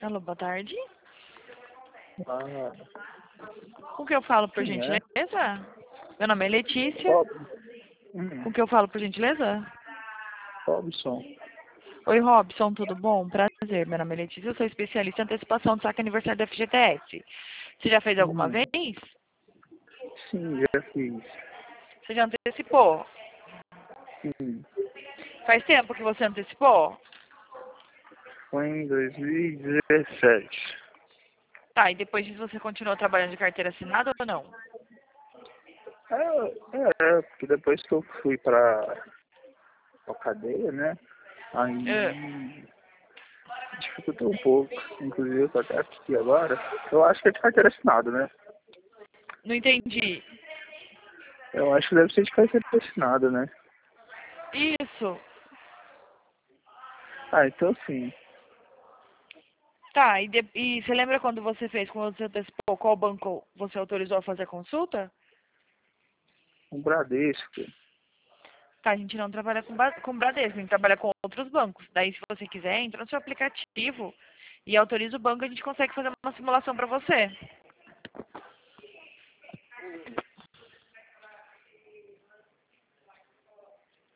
Alô, boa tarde. Ah, Com que eu falo, por quem é? gentileza? Meu nome é Letícia. Bob. Com que eu falo, por gentileza? Robson. Oi, Robson, tudo bom? Prazer, meu nome é Letícia, eu sou especialista em antecipação do saque aniversário da FGTS. Você já fez alguma Hum, vez? sim, já fiz. Você já antecipou? Sim. Faz tempo que você antecipou? Foi em 2017. Tá, e depois disso você continuou trabalhando de carteira assinada ou não? Porque depois que eu fui pra cadeia, né? É, Aí dificultou um pouco. Inclusive eu tô até aqui agora. Eu acho que é de carteira assinada, né? não entendi. Eu acho que deve ser de carteira assinada, né? Isso. Ah, então sim. Tá, e você lembra quando você fez, quando você antecipou, qual banco você autorizou a fazer a consulta? Um Bradesco. Tá, a gente não trabalha com Bradesco, a gente trabalha com outros bancos. Daí, se você quiser, entra no seu aplicativo e autoriza o banco, a gente consegue fazer uma simulação para você.